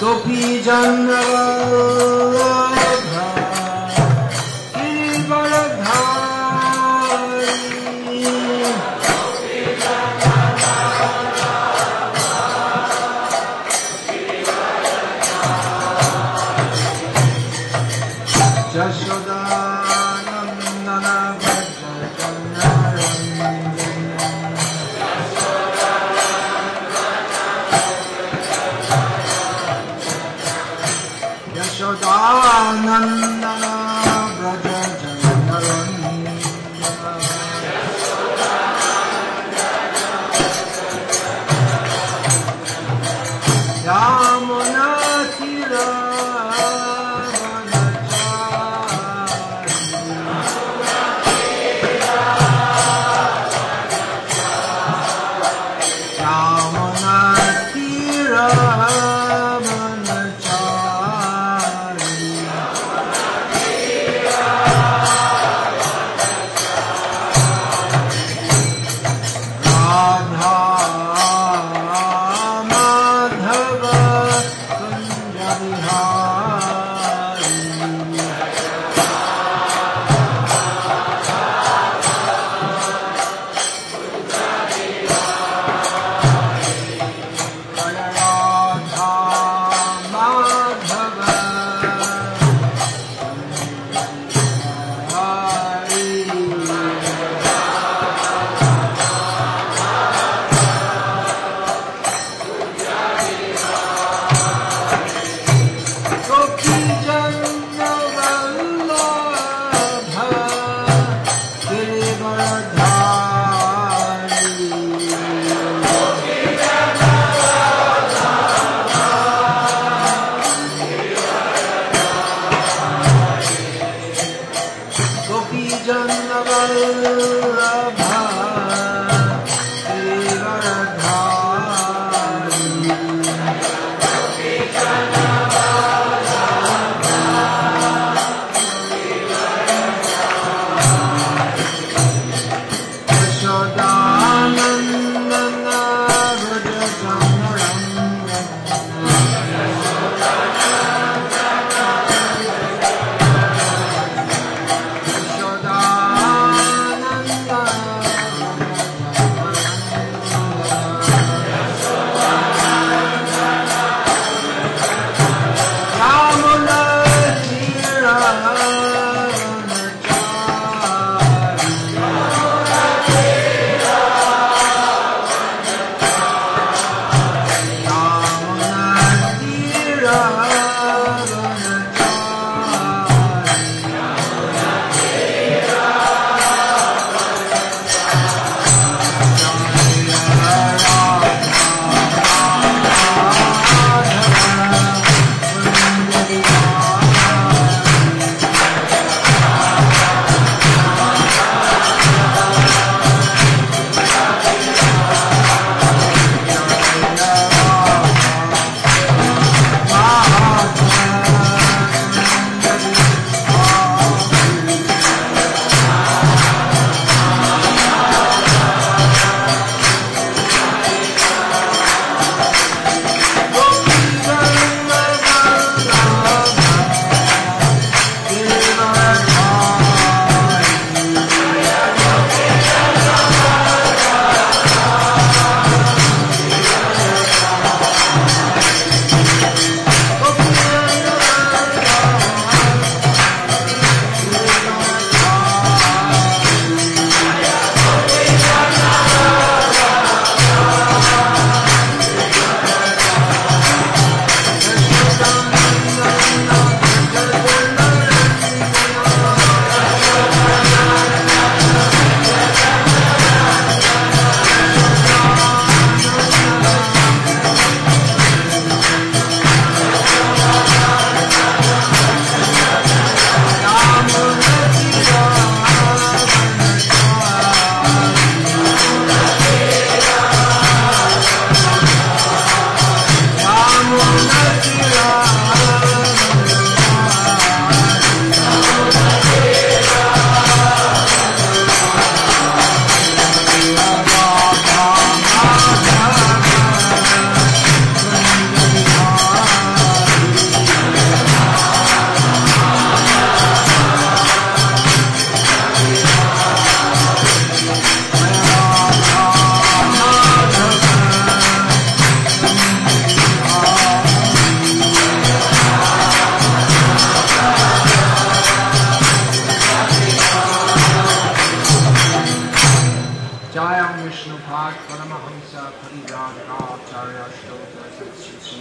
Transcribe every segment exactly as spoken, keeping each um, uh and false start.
Gopi Janavallabha Giridharadhari Jashodanandana Vraja Janarandana Yashodanandana Vraja Janarandana Yamuna Tira Ah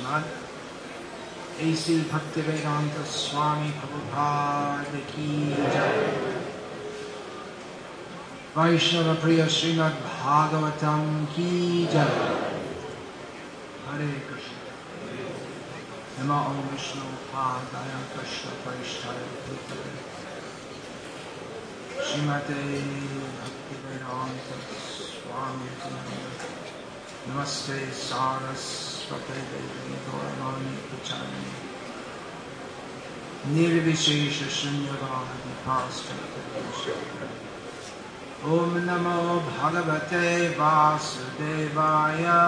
Srimad A C Bhaktivedanta Swami Prabhupada Ki Jai. Vaishnava Priya Srimad Bhagavatam Ki Jai. Hare Krishna. Nama Om Vishnu Padaya Krishna Vaishnava Bhutale Srimate Bhaktivedanta Swami Prabhupada. Namaste Saraswate Devi Gauravani Pachani Nirvishesha Shunyavadi Pastate Om Namo Bhagavate Vasudevaya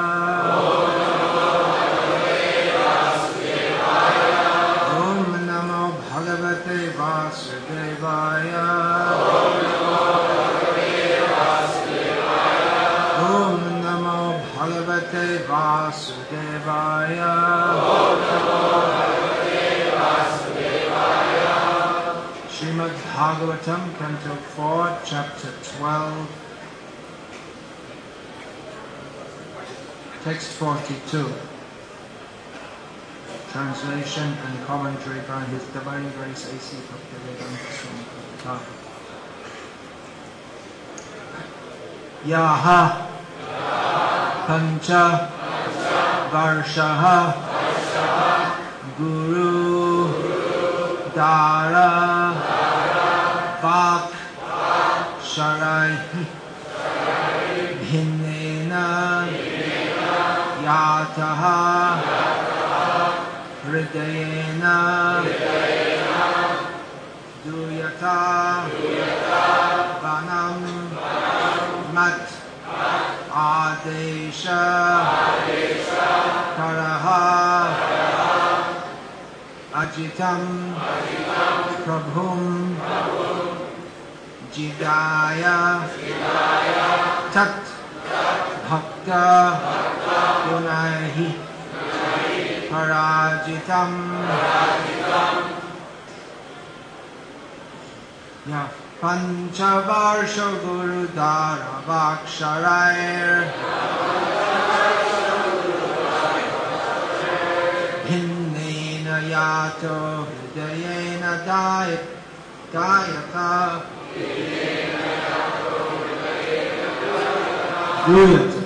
Om Namo Bhagavate Vasudevaya Om Namo Bhagavate Vasudevaya Srimad Bhagavatam, Canto four, Chapter twelve, Text forty-two. Translation and commentary by His Divine Grace A C Bhaktivedanta Swami Prabhupada. Yaha Pancha Varshaha Guru Dara Vak Sharai Bhinnena Yataha Hridayena Duyata Vanam Mat Adesha Karaha Ajitam Prabhum Jidaya Tat Bhakta Gunahi Parajitam Ya Panchavarsha Guru Dara Vaksharair Hinnena Yato Hridayena Dayat Dayata Duyata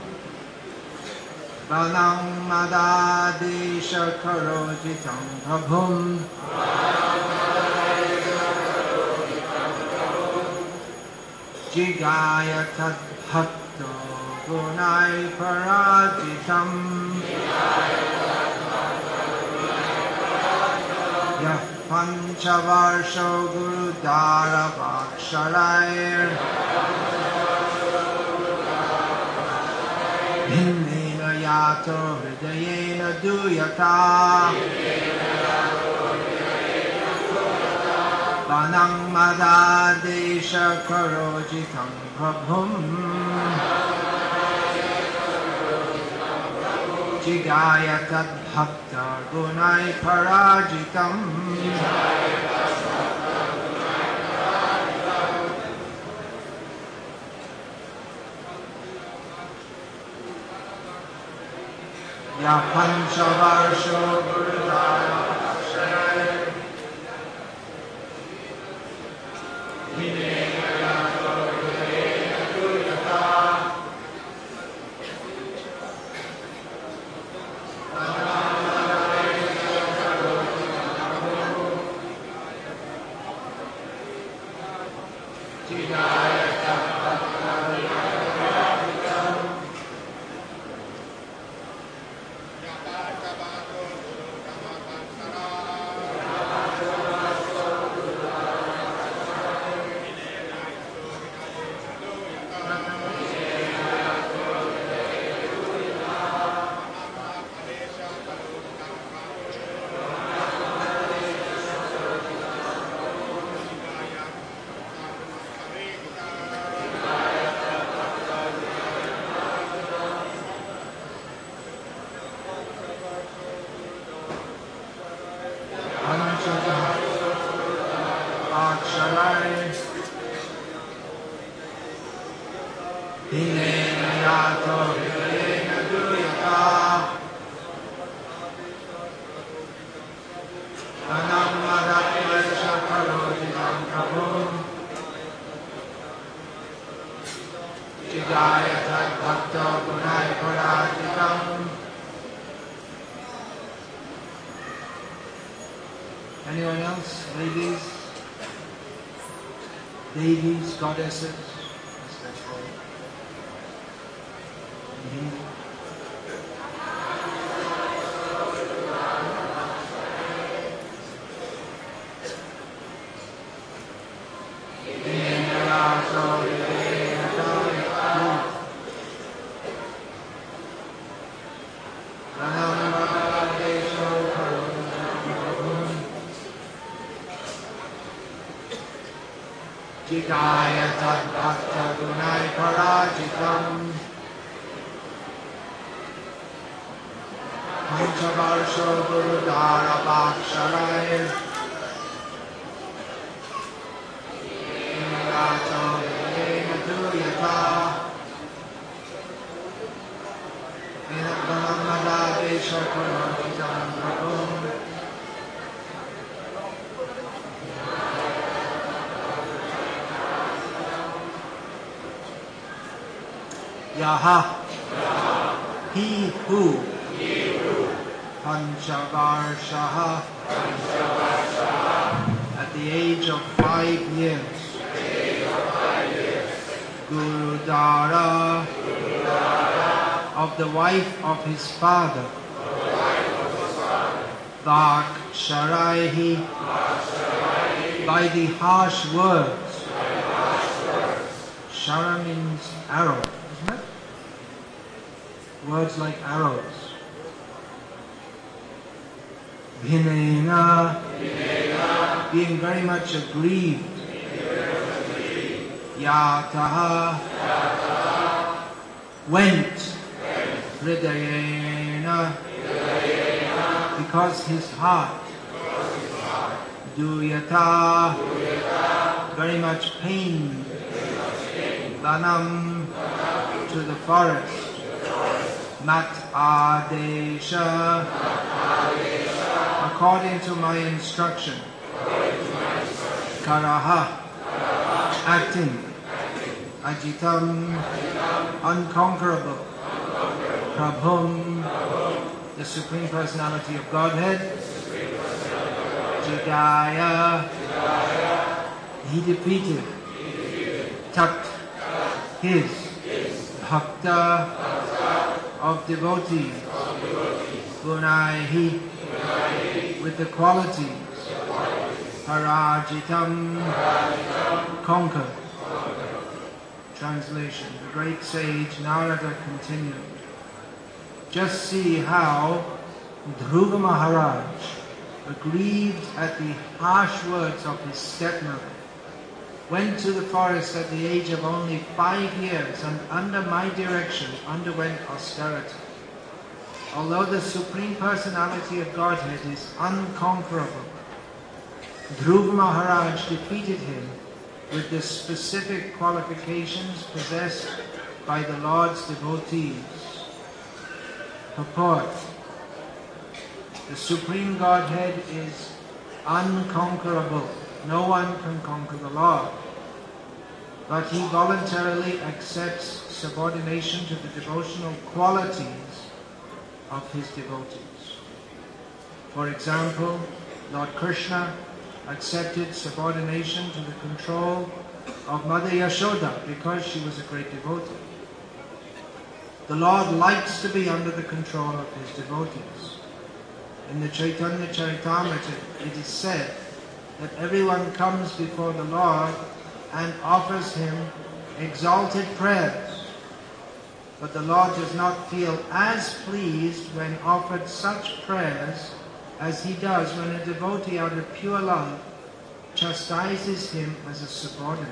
Banam Madadesha Karojitam Prabhum Jigaya Tat Bhakto Gunai Parajitam Yah Panchavarsho Guru Dara Vaksharair Hinnena Yato Hridayena Duyata Vanam Madadesha Karojitam Prabhum Jigaya Tat Bhakta Gunai Parajitam Ya Panchavarsho Guru Dara Vaksharair Hinnena Yato Hridayena Duyata Jaya Tad Bhakta Gunai Paratikam. Anyone else? Ladies? Devis, goddesses? That's right. In Hindi. Jigaya Tad Bhakta Gunai Parajitam Panchavarsho Gurudhara Bhaksharai Rato Yena Duyata Vinabhanamada Desha Parajitam Prabhum Yaha, he who, Panchavarshaha, at the age of five years, Gurudhara, of the wife of his father, Vaksharahi, by the harsh words. Shara means arrow. Words like arrows. Bhinena, being very much aggrieved. Yataha, went. Hridayena, because his heart. Duyata, very much pained. Lanam, to the forest. Mat Adesha, according to my instruction. Karaha, acting. Ajitam, unconquerable. Prabhum, the Supreme Personality of Godhead. Jigaya, he defeated. Tat, his. Bhakta, of devotees, Gunaihi, with the qualities, Parajitam, conquered. Translation. The great sage Narada continued, just see how Dhruva Maharaj, aggrieved at the harsh words of his stepmother, went to the forest at the age of only five years and under my direction underwent austerity. Although the Supreme Personality of Godhead is unconquerable, Dhruva Maharaj defeated him with the specific qualifications possessed by the Lord's devotees. Purport. The Supreme Godhead is unconquerable. No one can conquer the Lord. But he voluntarily accepts subordination to the devotional qualities of his devotees. For example, Lord Krishna accepted subordination to the control of Mother Yashoda because she was a great devotee. The Lord likes to be under the control of his devotees. In the Chaitanya Charitamrita, it is said that everyone comes before the Lord and offers him exalted prayers. But the Lord does not feel as pleased when offered such prayers as he does when a devotee out of pure love chastises him as a subordinate.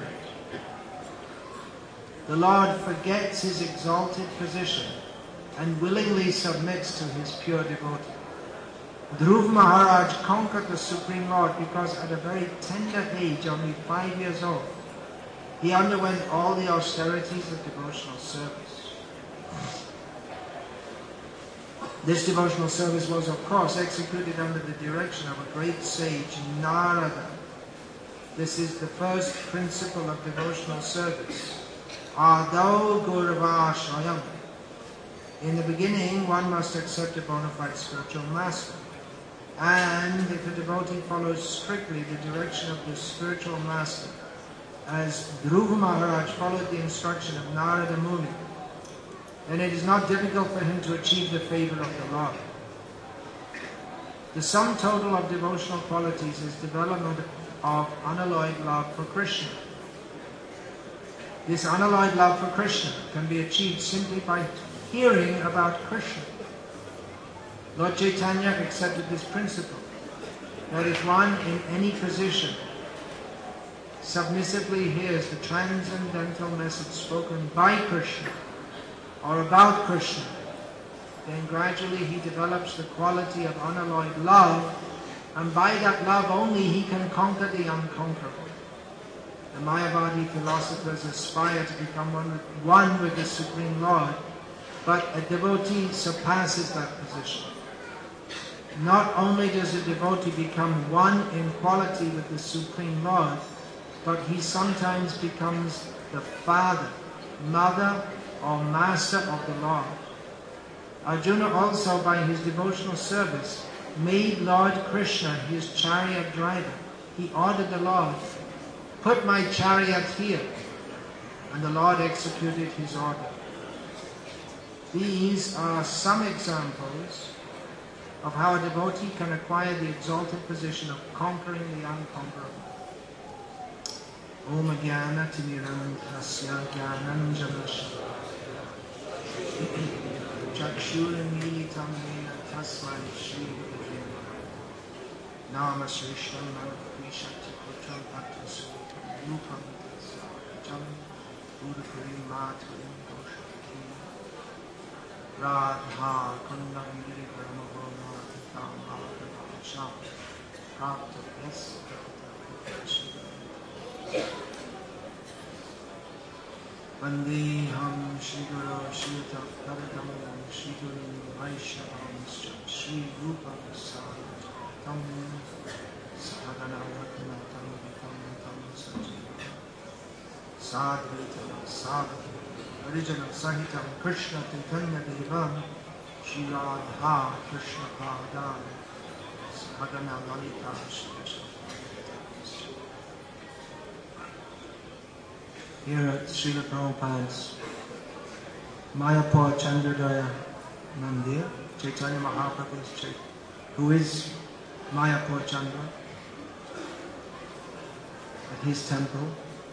The Lord forgets his exalted position and willingly submits to his pure devotee. Dhruva Maharaj conquered the Supreme Lord because at a very tender age, only five years old, he underwent all the austerities of devotional service. This devotional service was, of course, executed under the direction of a great sage, Narada. This is the first principle of devotional service. Adau Gurava Shayam. In the beginning, one must accept a bona fide spiritual master. And if a devotee follows strictly the direction of the spiritual master, as Dhruva Maharaj followed the instruction of Narada Muni, then it is not difficult for him to achieve the favor of the Lord. The sum total of devotional qualities is development of unalloyed love for Krishna. This unalloyed love for Krishna can be achieved simply by hearing about Krishna. Lord Chaitanya accepted this principle, that if one in any position submissively hears the transcendental message spoken by Krishna or about Krishna, then gradually he develops the quality of unalloyed love, and by that love only he can conquer the unconquerable. The Mayavadi philosophers aspire to become one with, one with the Supreme Lord, but a devotee surpasses that position. Not only does a devotee become one in quality with the Supreme Lord, but he sometimes becomes the father, mother, or master of the Lord. Arjuna also, by his devotional service, made Lord Krishna his chariot driver. He ordered the Lord, "Put my chariot here," and the Lord executed his order. These are some examples of how a devotee can acquire the exalted position of conquering the unconquerable. Om Jnana Timiram Tasya Jnanam Janasya Chakshurmilitam Yena Tasmai Shri Gurave Nama Srishtam Namakrishati Putram Bhaktasuritam Rupam Tasya Gurupurim Maturim Doshaki Radha Kunda Giri Brahmavona Tam Bhagavad Sham Prapta Yes Vandeham Shri Guru Shri Tadakamalam Shri Guru Vaishnavamscha Shri Rupa Satam Sadhana Ratnatam Vikamtam Sajiva Sadhvita Sadhva Arijana Sahitam Krishna Chaitanya Devam Shri Radha Krishna Padam Sadhana Lalita Shri Krishna. Here at Srila Prabhupada's Mayapur Chandrodaya Mandir, Chaitanya Mahaprabhu's Chait, who is Mayapur Chandra, at his temple,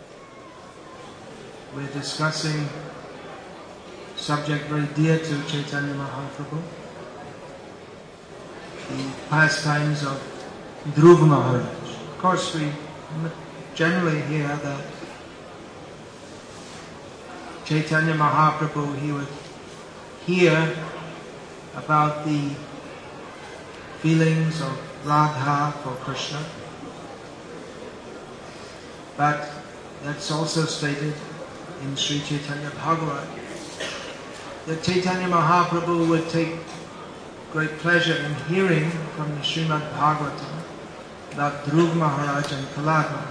we're discussing subject very dear to Chaitanya Mahaprabhu, the pastimes of Dhruva Maharaj. Of course, we generally hear that Chaitanya Mahaprabhu, he would hear about the feelings of Radha for Krishna, but that's also stated in Sri Chaitanya Bhagavat that Chaitanya Mahaprabhu would take great pleasure in hearing from the Srimad Bhagavatam about Dhruva Maharaj and Prahlad Maharaj.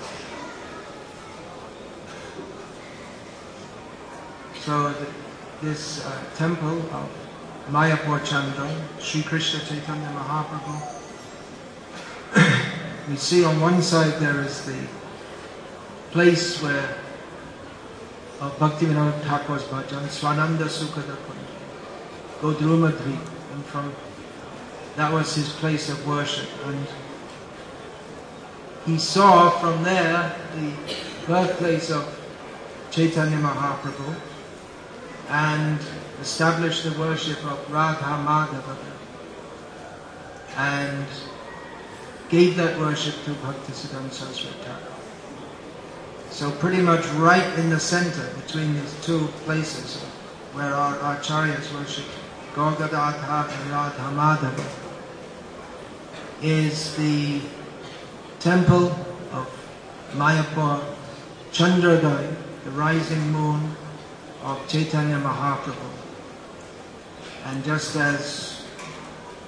So the, this uh, temple of Mayapur Chandra, Sri Krishna Chaitanya Mahaprabhu, we see on one side there is the place where of Bhaktivinoda Thakur's bhajan, Swananda Sukhada Kund, Godruma Dvip, and from that was his place of worship, and he saw from there the birthplace of Chaitanya Mahaprabhu, and established the worship of Radha Madhava, and gave that worship to Bhaktisiddhanta Saraswati Thakur. So pretty much right in the center between these two places where our acharyas worship Gaur-Gadadhar and Radha Madhava is the temple of Mayapur Chandrodaya, the rising moon of Chaitanya Mahaprabhu. And just as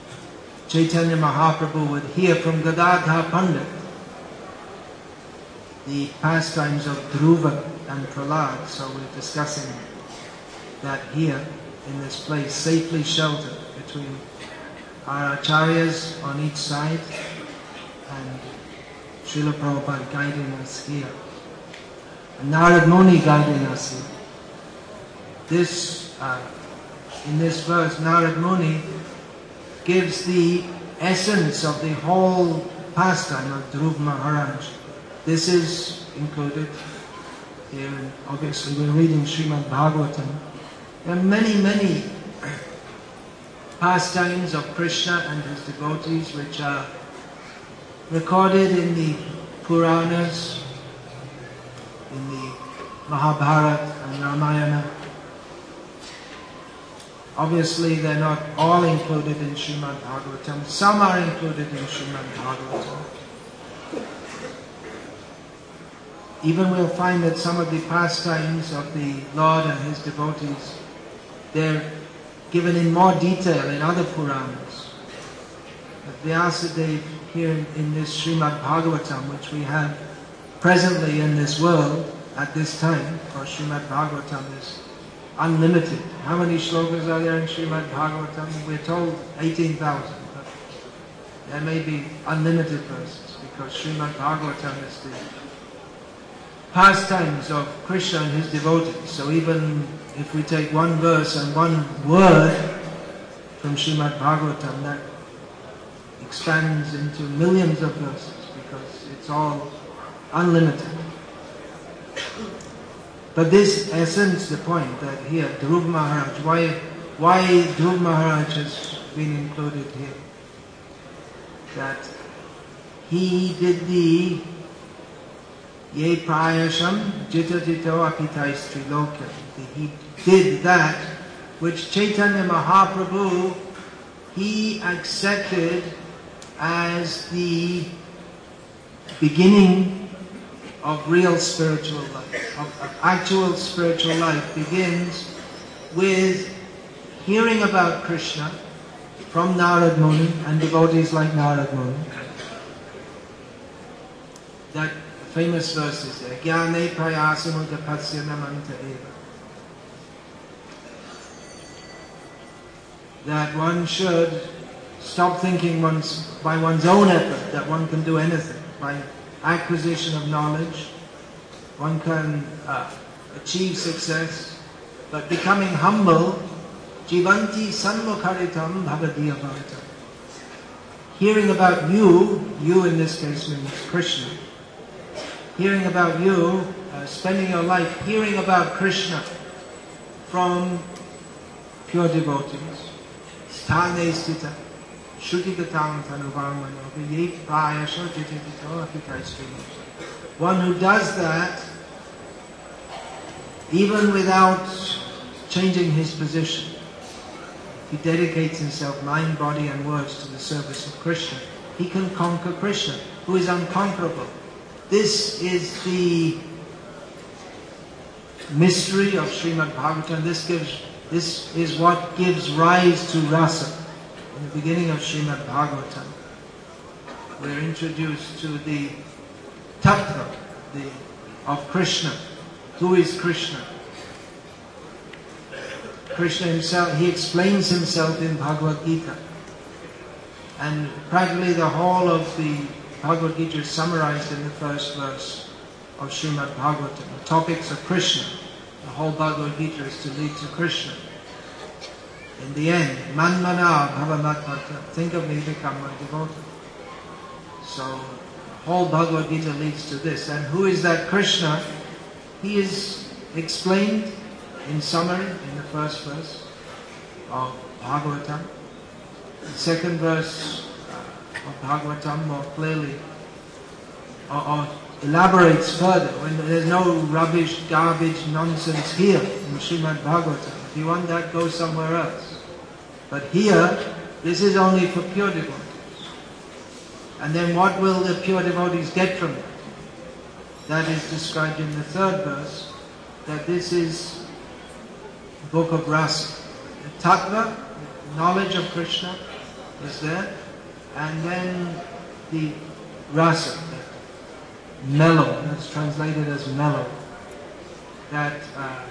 Chaitanya Mahaprabhu would hear from Gadadhar Pandit the pastimes of Dhruva and Prahlad. So we're discussing that here in this place, safely sheltered between our acharyas on each side and Srila Prabhupada guiding us here. And Narad Muni guiding us here. This, uh, in this verse, Narad Muni gives the essence of the whole pastime of Dhruva Maharaj. This is included here, and obviously we're reading Srimad Bhagavatam. There are many, many pastimes of Krishna and his devotees which are recorded in the Puranas, in the Mahabharata and Ramayana. Obviously they're not all included in Srimad Bhagavatam. Some are included in Srimad Bhagavatam. Even we'll find that some of the pastimes of the Lord and his devotees, they're given in more detail in other Puranas. Vyasadeva here in, in this Srimad Bhagavatam, which we have presently in this world at this time, for Srimad Bhagavatam is unlimited. How many shlokas are there in Srimad Bhagavatam? We're told eighteen thousand, but there may be unlimited verses, because Srimad Bhagavatam is the pastimes of Krishna and his devotees. So even if we take one verse and one word from Srimad Bhagavatam, that expands into millions of verses, because it's all unlimited. But this essence, the point that here, Dhruva Maharaj, why, why Dhruva Maharaj has been included here? That he did the Ye Prayasham Jita Jito Apitais Trilokya. He did that which Chaitanya Mahaprabhu, he accepted as the beginning of real spiritual life, of, of actual spiritual life, begins with hearing about Krishna from Narad Muni and devotees like Narad Muni. That famous verse is there, Jnane prayasamudapasya namanta eva. That one should stop thinking one's, by one's own effort that one can do anything. By acquisition of knowledge, one can uh, achieve success, but becoming humble, jivanti sanmukharitam bhavadiya bhavatam. Hearing about you, you in this case means Krishna, hearing about you, uh, spending your life hearing about Krishna from pure devotees. Sthane stita, shruti-gatam tanuvamano, viyet prayasho jititito apikaistrini. One who does that, even without changing his position, he dedicates himself, mind, body and words to the service of Krishna. He can conquer Krishna, who is unconquerable. This is the mystery of Srimad Bhagavatam. This gives, this is what gives rise to rasa. In the beginning of Srimad Bhagavatam, we're introduced to the tattva the, of Krishna. Who is Krishna? Krishna himself, he explains himself in Bhagavad Gita. And practically the whole of the Bhagavad Gita is summarized in the first verse of Srimad Bhagavatam. The topics of Krishna. The whole Bhagavad Gita is to lead to Krishna. In the end, manmana bhavamatmata, think of me, become my devotee. So, the whole Bhagavad Gita leads to this. And who is that Krishna? He is explained in summary in the first verse of Bhagavatam. The second verse of Bhagavatam more clearly or, or elaborates further. When there's no rubbish, garbage, nonsense here in Srimad Bhagavatam. If you want that, go somewhere else. But here, this is only for pure devotees. And then what will the pure devotees get from it? That is described in the third verse, that this is the book of Rasa. The tattva, the knowledge of Krishna is there, and then the rasa, mellow. That's translated as mellow. That uh,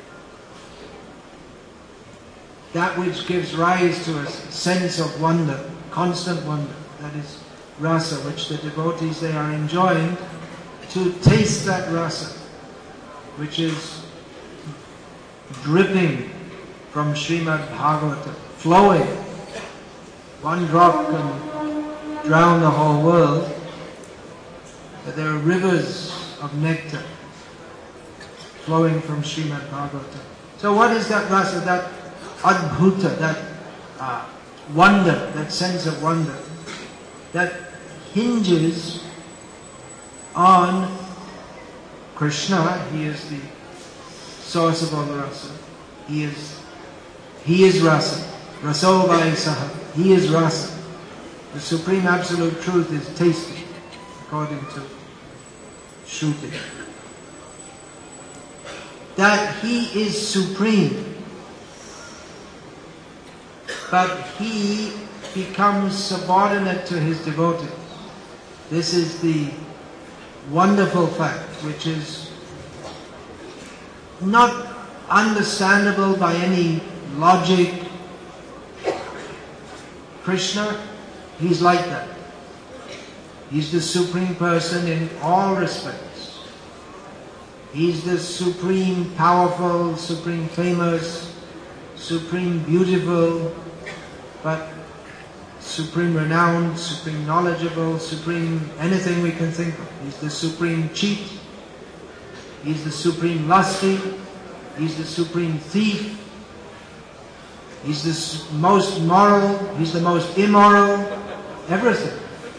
that which gives rise to a sense of wonder, constant wonder. That is rasa, which the devotees, they are enjoying to taste that rasa, which is dripping from Srimad Bhagavatam, flowing. One drop can drown the whole world, but there are rivers of nectar flowing from Srimad Bhagavatam. So what is that rasa, that adbhuta, that uh, wonder, that sense of wonder, that hinges on Krishna? He is the source of all the rasa. He is, he is rasa. Raso vai saha. He is rasa. The Supreme Absolute Truth is tasty, according to Shruti. That He is supreme, but He becomes subordinate to His devotees. This is the wonderful fact, which is not understandable by any logic. Krishna, He's like that. He's the Supreme Person in all respects. He's the Supreme Powerful, Supreme Famous, Supreme Beautiful, but Supreme Renowned, Supreme Knowledgeable, Supreme anything we can think of. He's the Supreme Cheat. He's the Supreme Lusty. He's the Supreme Thief. He's the most moral. He's the most immoral. Everything.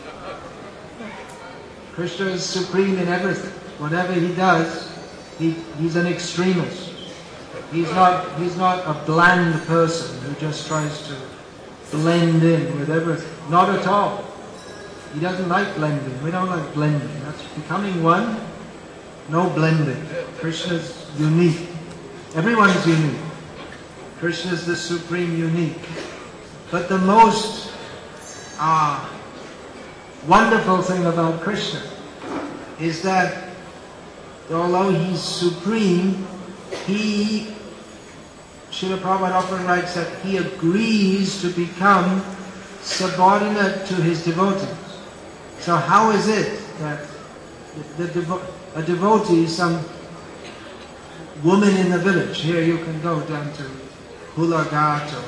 Krishna is supreme in everything. Whatever He does, he, He's an extremist. He's not, he's not a bland person who just tries to blend in with everything. Not at all. He doesn't like blending. We don't like blending. That's becoming one. No blending. Krishna's unique. Everyone is unique. Krishna is the supreme unique. But the most uh, wonderful thing about Krishna is that although He's supreme, He, Srila Prabhupada often writes that He agrees to become subordinate to His devotees. So how is it that the, the devo- a devotee, some woman in the village, here you can go down to Hulaghat, or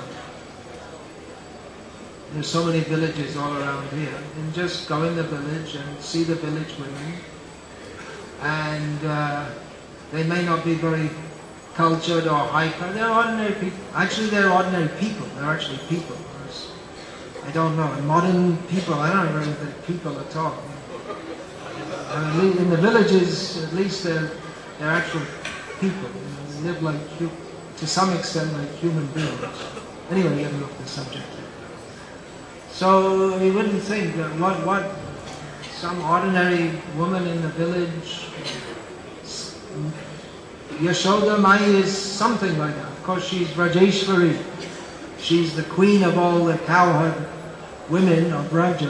there's so many villages all around here, and just go in the village and see the village women, and uh, they may not be very cultured or hyper. They're ordinary people. Actually, they're ordinary people. They're actually people. I don't know. In modern people, I don't really think people at all. And in the villages, at least they're, they're actual people. They live like, to some extent, like human beings. Anyway, getting off the subject. So you wouldn't think that what, what some ordinary woman in the village, Yashoda Mai is something like that. Of course, she's Rajeshwari. She's the queen of all the cowherd women of Braja.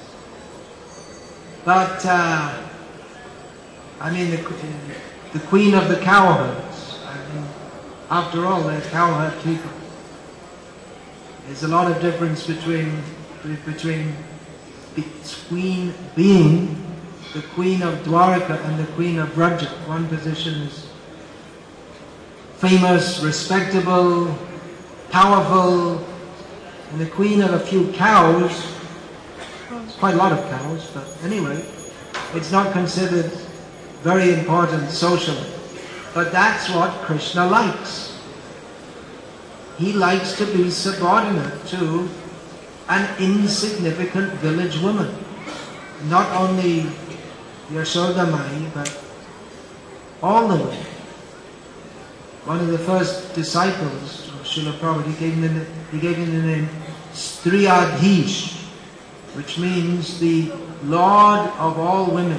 But, uh, I mean, the, the queen of the cowherds. I mean, after all, they're cowherd people. There's a lot of difference between, between, between being the queen of Dwaraka and the queen of Braja. One position is famous, respectable, powerful, and the queen of a few cows. Well, it's quite a lot of cows, but anyway, it's not considered very important socially. But that's what Krishna likes. He likes to be subordinate to an insignificant village woman. Not only Yashoda Mai, but all the women. One of the first disciples of Srila Prabhupada, he gave him the, he gave him the name Striyadhish, which means the Lord of all women.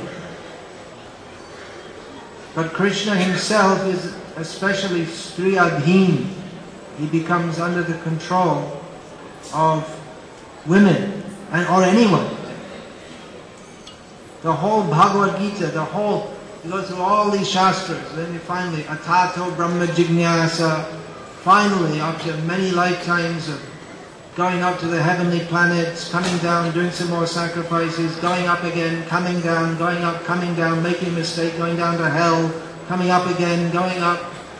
But Krishna himself is especially Striyadhin. He becomes under the control of women, and or anyone. The whole Bhagavad Gita, the whole, you go through all these shastras, then you finally, Atato Brahma Jignasa, finally, after many lifetimes of going up to the heavenly planets, coming down, doing some more sacrifices, going up again, coming down, going up, coming down, making a mistake, going down to hell, coming up again, going up.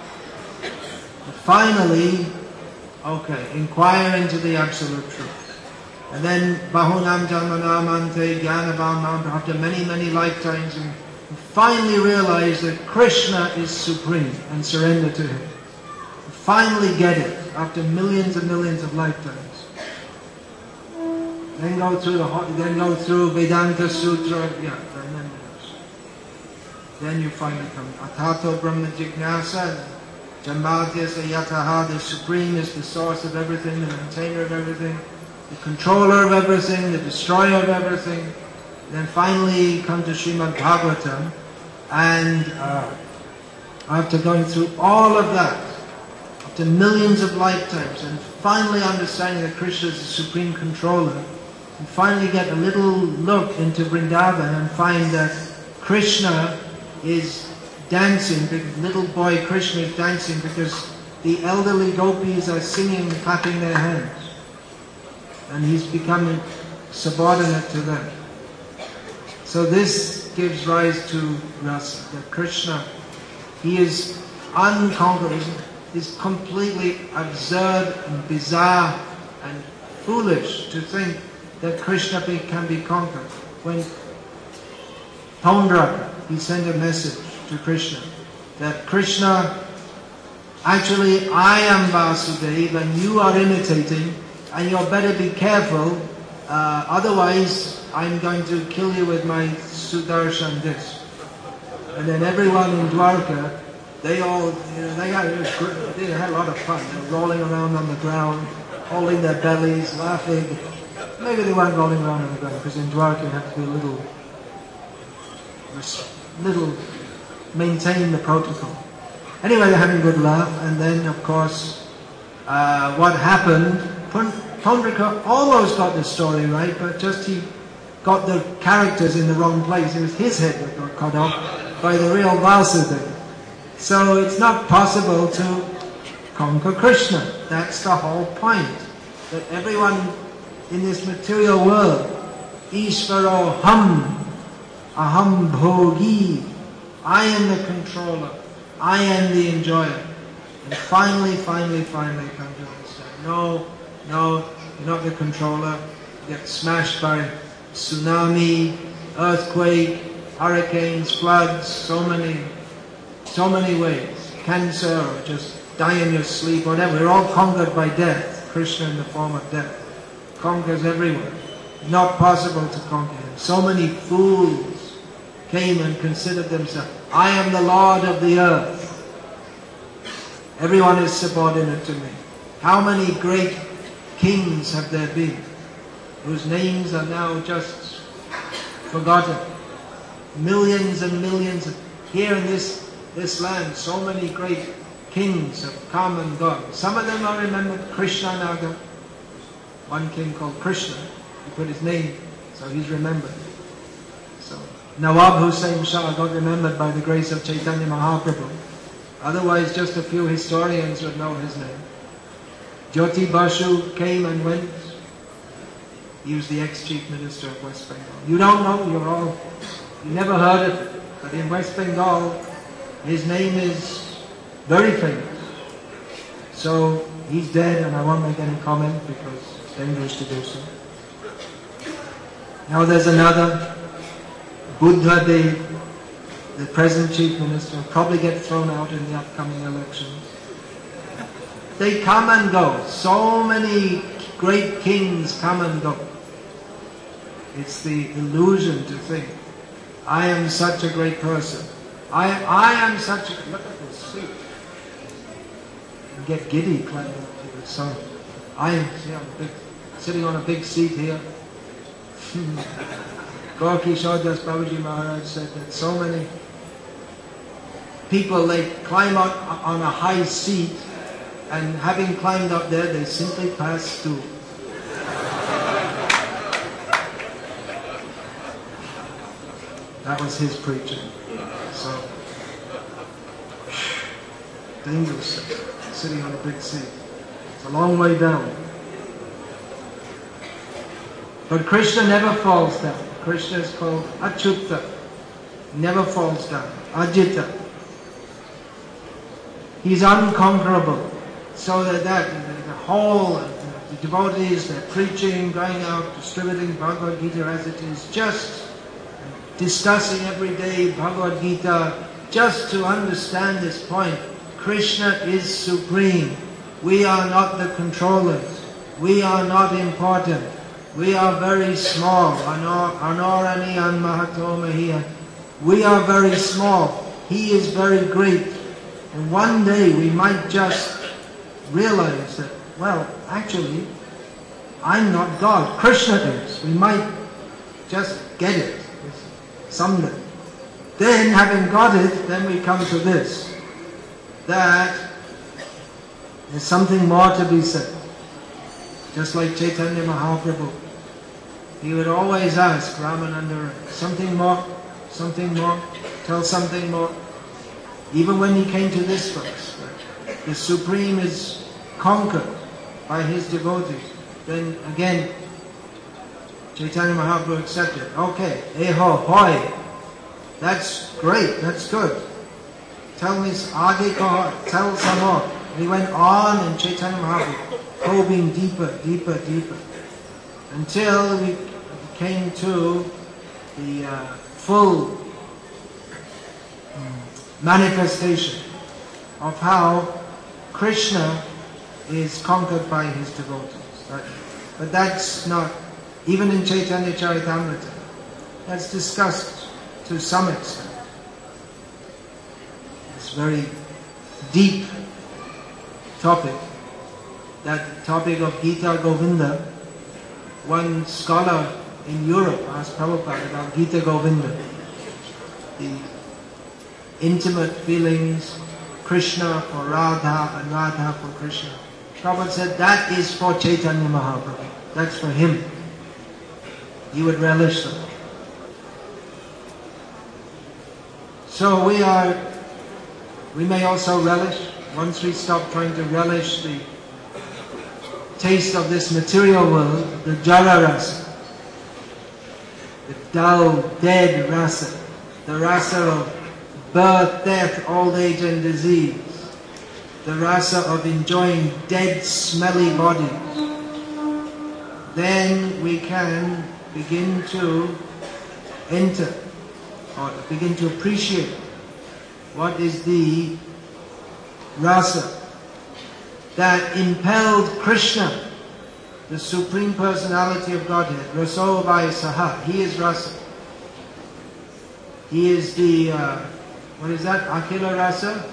Finally, okay, inquire into the absolute truth. And then, Bahunam Janmanamante Jnanavam, after many, many lifetimes, and finally realize that Krishna is supreme and surrender to Him. Finally get it, after millions and millions of lifetimes. Then go through the then go through Vedanta Sutra, yeah, and then then you finally come. Atato Brahma Jignasa, Jamatyasa Yataha, the Supreme is the source of everything, the maintainer of everything, the controller of everything, the destroyer of everything. Then finally come to Srimad Bhagavatam, and uh, after going through all of that, after millions of lifetimes, and finally understanding that Krishna is the supreme controller, and finally get a little look into Vrindavan and find that Krishna is dancing, the little boy Krishna is dancing because the elderly gopis are singing and clapping their hands. And he's becoming subordinate to them. So this gives rise to rasa, that Krishna, he is unconquerable, is completely absurd and bizarre and foolish to think that Krishna be, can be conquered. When Paundraka, he sent a message to Krishna that Krishna, actually I am Vasudeva and you are imitating, and you better be careful, uh, otherwise I'm going to kill you with my Sudarshan disc. And then everyone in Dwarka, they all, you know, they had, they had a lot of fun. They were rolling around on the ground, holding their bellies, laughing. Maybe they weren't rolling around on the ground, because in Dwarka you have to be a little, little, maintain the protocol. Anyway, they're having a good laugh, and then of course, uh, what happened, Paundraka almost got the story right, but just he got the characters in the wrong place. It was his head that got cut off by the real Vasudeva. So it's not possible to conquer Krishna. That's the whole point. That everyone in this material world, Ishvaro Ham, Aham Bhogi, I am the controller, I am the enjoyer. And finally, finally, finally come to understand. No, no, you're not the controller. You get smashed by tsunami, earthquake, hurricanes, floods, so many, so many ways. Cancer, or just die in your sleep, whatever. We're all conquered by death. Krishna in the form of death conquers everyone. Not possible to conquer him. So many fools came and considered themselves, I am the Lord of the earth. Everyone is subordinate to me. How many great kings have there been whose names are now just forgotten? Millions and millions of, here in this, this land, so many great kings have come and gone. Some of them are remembered. Krishna Naga, one king called Krishna, he put his name, so he's remembered. So Nawab Hussain Shah got remembered by the grace of Chaitanya Mahaprabhu. Otherwise, just a few historians would know his name. Jyoti Basu came and went. He was the ex-chief minister of West Bengal. You don't know, you're all, you never heard of it. But in West Bengal, his name is very famous. So he's dead, and I won't make any comment because it's dangerous to do so. Now there's another, Buddha Dev, the present chief minister, will probably get thrown out in the upcoming elections. They come and go. So many great kings come and go. It's the illusion to think, I am such a great person. I, I am such a... Look at this suit. You get giddy climbing up to the sun. I am see, I'm big, sitting on a big seat here. Gorky Shodas Babaji Maharaj said that so many people, they climb up on a high seat, and having climbed up there, they simply pass through. That was his preaching. So, dangerous, sitting on a big seat. It's a long way down. But Krishna never falls down. Krishna is called Achyuta. Never falls down. Ajita. He's unconquerable. So that, that the whole, the devotees, they're preaching, going out, distributing Bhagavad Gita as it is, just discussing every day Bhagavad Gita, just to understand this point. Krishna is supreme. We are not the controllers. We are not important. We are very small. Anorani an mahato mahiya. We are very small. He is very great. And one day we might just realize that, well, actually, I'm not God. Krishna is. We might just get it someday. Then, having got it, then we come to this, that there's something more to be said. Just like Chaitanya Mahaprabhu. He would always ask Ramananda, something more, something more, tell something more. Even when he came to this verse, that the Supreme is conquered by his devotees, then again, Chaitanya Mahaprabhu accepted. Okay, eho, hoi, that's great, that's good. Tell me, age ko, tell some more. And he went on, and Chaitanya Mahaprabhu probing deeper, deeper, deeper, until we came to the uh, full manifestation of how Krishna is conquered by his devotees. Right? But that's not, even in Chaitanya Charitamrita, that's discussed to some extent. It's a very deep topic, that topic of Gita Govinda. One scholar in Europe asked Prabhupada about Gita Govinda, the intimate feelings, Krishna for Radha and Radha for Krishna. Prabhupada said, that is for Chaitanya Mahaprabhu. That's for him. He would relish them. So we are, we may also relish, once we stop trying to relish the taste of this material world, the jara rasa, the dull, dead rasa, the rasa of birth, death, old age and disease, the rasa of enjoying dead, smelly bodies, then we can begin to enter or begin to appreciate what is the rasa that impelled Krishna, the Supreme Personality of Godhead, Raso Vai Saha. He is rasa. He is the, uh, what is that? Akhila Rasa?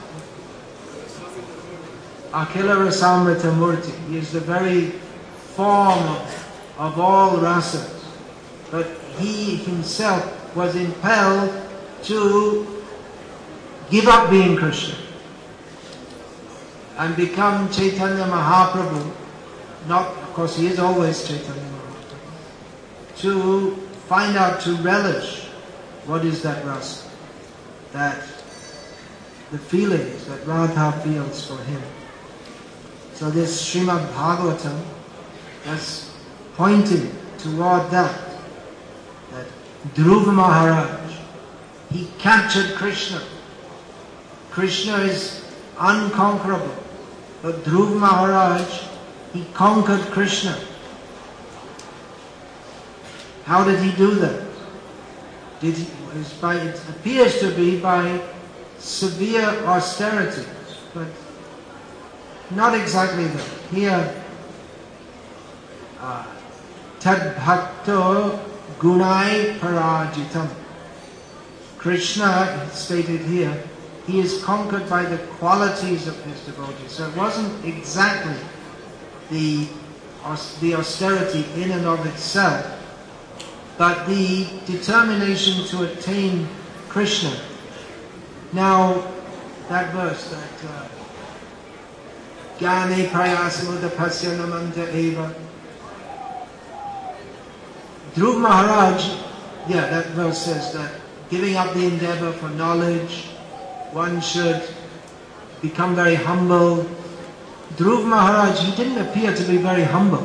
Akhila Rasamrita Murti. He is the very form of, of all rasas. But he himself was impelled to give up being Krishna and become Chaitanya Mahaprabhu. Not, of course, he is always Chaitanya Mahaprabhu. To find out, to relish what is that rasa, that the feelings that Radha feels for him. So this Srimad Bhagavatam is pointing toward that, that Dhruva Maharaj, he captured Krishna. Krishna is unconquerable. But Dhruva Maharaj, he conquered Krishna. How did he do that? Did he, by, it appears to be by severe austerities, but not exactly that. Here, uh, Tad Bhakto Gunai Parajitam. Krishna, stated here, he is conquered by the qualities of his devotees. So it wasn't exactly the, the austerity in and of itself, but the determination to attain Krishna. Now, that verse, that Gyane Prayasamudapasya Namanta Eva. Dhruva Maharaj, yeah, that verse says that giving up the endeavor for knowledge. One should become very humble. Dhruva Maharaj, he didn't appear to be very humble.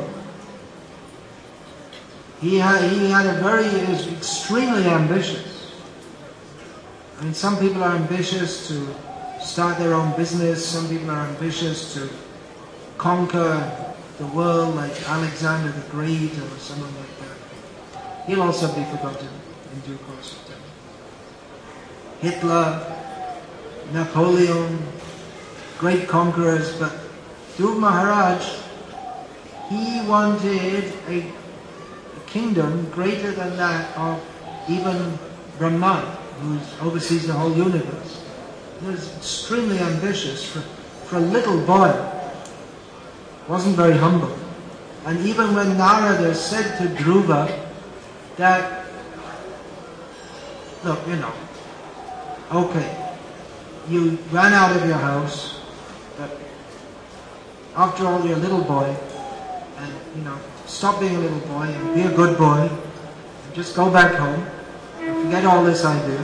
He had, he had a very, he was extremely ambitious. I mean, some people are ambitious to start their own business. Some people are ambitious to conquer the world, like Alexander the Great or someone like that. He'll also be forgotten in due course of time. Hitler, Napoleon, great conquerors, but Dhruva Maharaj, he wanted a, a kingdom greater than that of even Brahma, who oversees the whole universe. He was extremely ambitious. For, for a little boy, wasn't very humble. And even when Narada said to Dhruva that, look, you know, okay, you ran out of your house, but after all you're a little boy, and you know, stop being a little boy and be a good boy, and just go back home, and forget all this I do.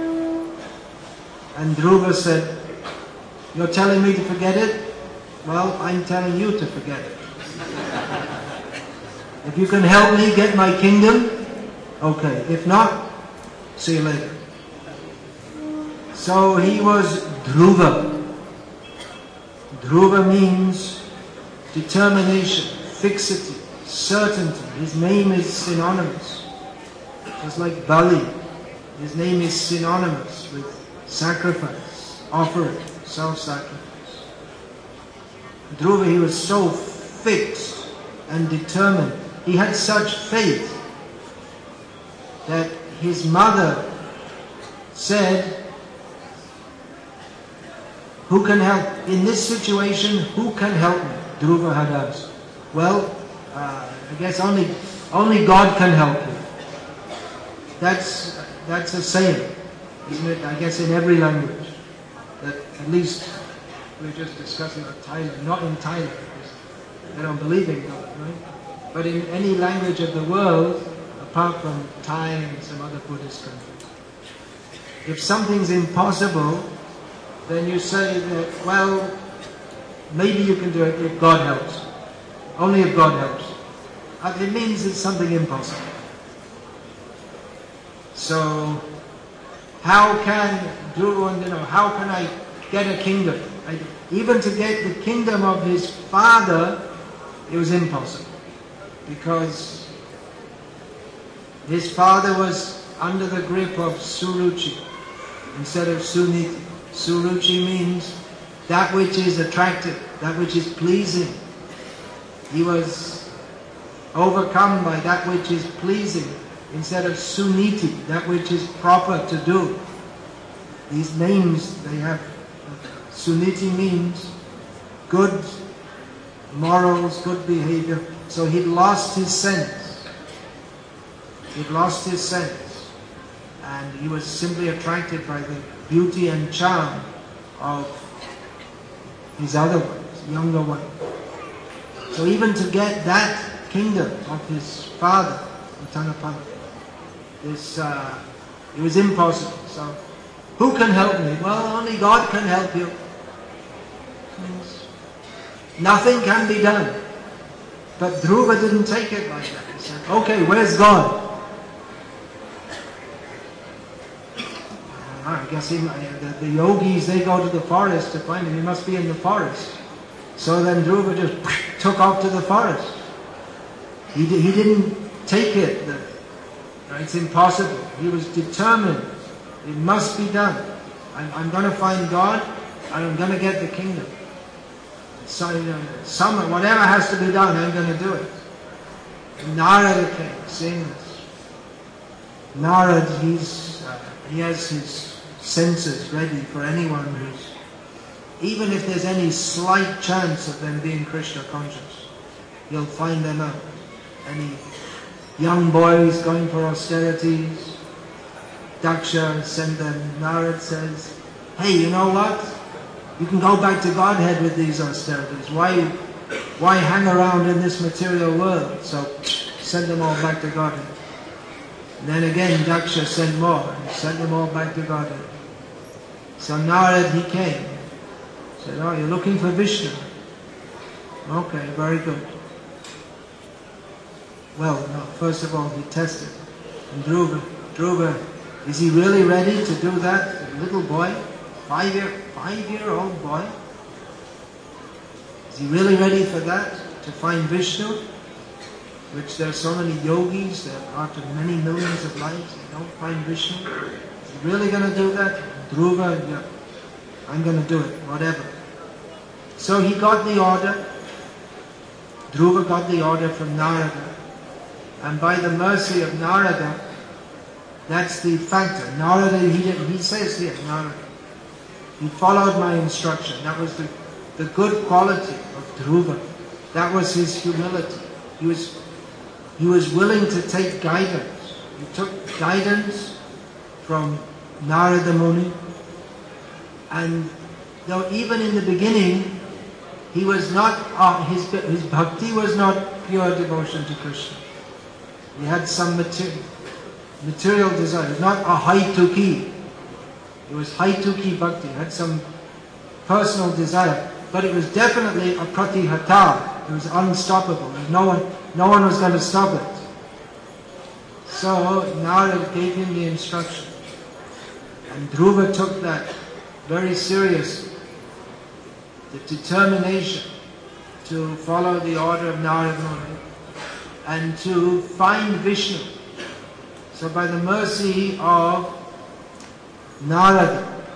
And Dhruva said, you're telling me to forget it? Well, I'm telling you to forget it. If you can help me get my kingdom, okay. If not, see you later. So he was Dhruva. Dhruva means determination, fixity, certainty. His name is synonymous. Just like Bali, his name is synonymous with sacrifice, offering, self-sacrifice. Dhruva, he was so fixed and determined. He had such faith that his mother said, who can help? In this situation, who can help me? Dhruva had asked. Well, uh, I guess only only God can help you. That's that's a saying, isn't it? I guess in every language. That at least we're just discussing about Thailand, not in Thailand, because they don't believe in God, right? But in any language of the world, apart from Thai and some other Buddhist countries, if something's impossible, then you say that, well, maybe you can do it if God helps. Only if God helps. Uh, it means it's something impossible. So, how can Dhruva, you know, how can I get a kingdom? I, even to get the kingdom of his father, it was impossible. Because his father was under the grip of Suruchi instead of Suniti. Suruchi means that which is attractive, that which is pleasing. He was overcome by that which is pleasing instead of Suniti, that which is proper to do. These names they have, Suniti means good morals, good behavior. So he'd lost his sense. He'd lost his sense. And he was simply attracted by the beauty and charm of his other ones, younger ones. So even to get that kingdom of his father, Uttanapana, this, uh, it was impossible. So, who can help me? Well, only God can help you. Means nothing can be done. But Dhruva didn't take it like that. He said, okay, where's God? I guess he, the, the yogis, they go to the forest to find him. He must be in the forest. So then Dhruva just took off to the forest. He, he didn't take it. That, it's impossible. He was determined. It must be done. I'm, I'm going to find God and I'm going to get the kingdom. So, you know, some, whatever has to be done, I'm going to do it. And Narada came, seeing this. Narada, he's, uh, he has his senses ready for anyone who's, even if there's any slight chance of them being Krishna conscious, he'll find them out. Any young boys going for austerities, Daksha sent them. Narad says, hey, you know what? You can go back to Godhead with these austerities. Why, why hang around in this material world? So send them all back to Godhead. And then again Daksha sent more, and sent them all back to Godhead. So Narad, he came. Said, oh, you're looking for Vishnu. Okay, very good. Well, no, first of all, he tested. And Dhruva, Dhruva, is he really ready to do that? A little boy, five-year, five-year-old boy. Is he really ready for that? To find Vishnu? Which there are so many yogis that after many millions of lives, they don't find Vishnu. Is he really going to do that? Dhruva, yeah, I'm going to do it, whatever. So he got the order. Dhruva got the order from Narada. And by the mercy of Narada, that's the factor. Narada, he, he says here, Narada, he followed my instruction. That was the, the good quality of Dhruva. That was his humility. He was, he was willing to take guidance. He took guidance from Narada Muni. And though even in the beginning, he was not, uh, his, his bhakti was not pure devotion to Krishna. He had some material, material desire. It was not a haituki. It was haituki bhakti. He had some personal desire. But it was definitely a pratihata. It was unstoppable. No one, no one was going to stop it. So Narada gave him the instruction. And Dhruva took that very seriously. The determination to follow the order of Narada Muni and to find Vishnu. So by the mercy of Narada,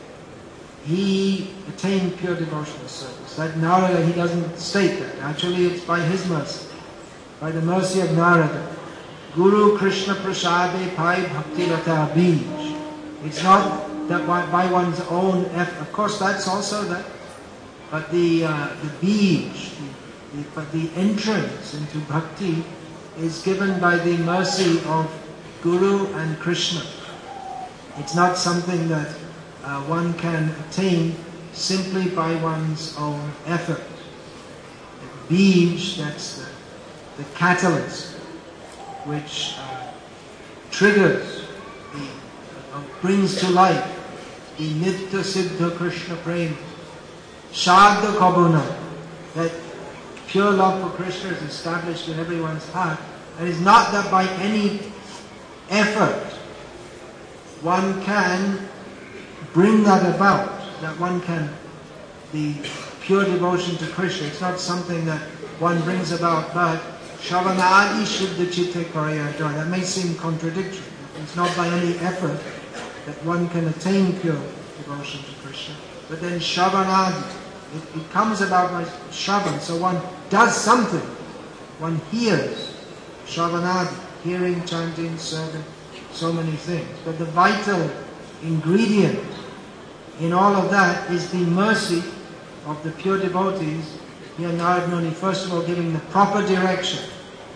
he attained pure devotional service. That Narada, he doesn't state that. Actually, it's by his mercy. By the mercy of Narada. Guru Krishna Prasade Pai Bhakti Lata Bij. It's not that by, by one's own effort. Of course, that's also that. But the uh, the Bij, the, the, but the entrance into Bhakti is given by the mercy of Guru and Krishna. It's not something that uh, one can attain simply by one's own effort. The Bij, that's the, the catalyst which uh, triggers, the, uh, brings to life the Nitya Siddha Krishna Prema. Shadha Kabuna, that pure love for Krishna is established in everyone's heart. It is not that by any effort one can bring that about, that one can, the pure devotion to Krishna. It's not something that one brings about, but Shavanadi Shuddha Chitte Karaya. That may seem contradictory. It's not by any effort that one can attain pure devotion to Krishna. But then Shavanadi, it, it comes about by Shavan. So one does something. One hears Shavanadi, hearing, chanting, serving, so many things. But the vital ingredient in all of that is the mercy of the pure devotees. Here Narad Muni, first of all, giving the proper direction.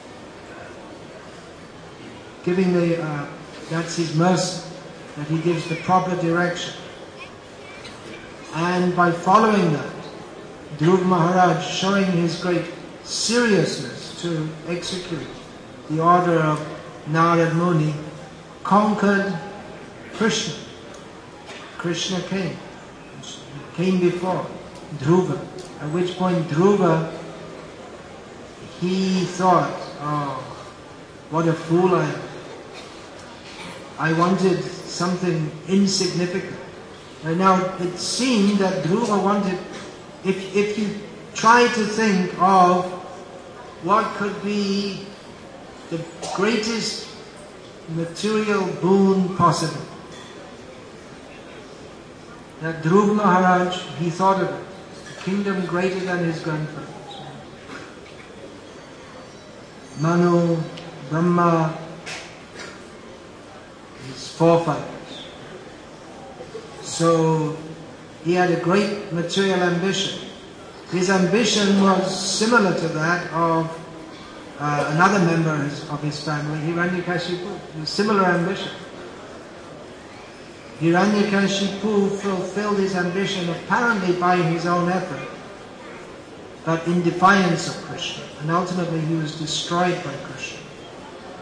Giving the, uh, that's his mercy, that he gives the proper direction. And by following that, Dhruva Maharaj, showing his great seriousness to execute the order of Narad Muni, conquered Krishna. Krishna came. He came before Dhruva. At which point Dhruva, he thought, oh, what a fool I am. I wanted something insignificant. And now it seemed that Dhruva wanted, if, if you try to think of what could be the greatest material boon possible, that Dhruva Maharaj, he thought of it. A kingdom greater than his grandfathers. Manu, Brahma, his forefathers. So he had a great material ambition. His ambition was similar to that of uh, another member of his family, Hiranyakashipu. A similar ambition. Hiranyakashipu fulfilled his ambition apparently by his own effort, but in defiance of Krishna. And ultimately he was destroyed by Krishna.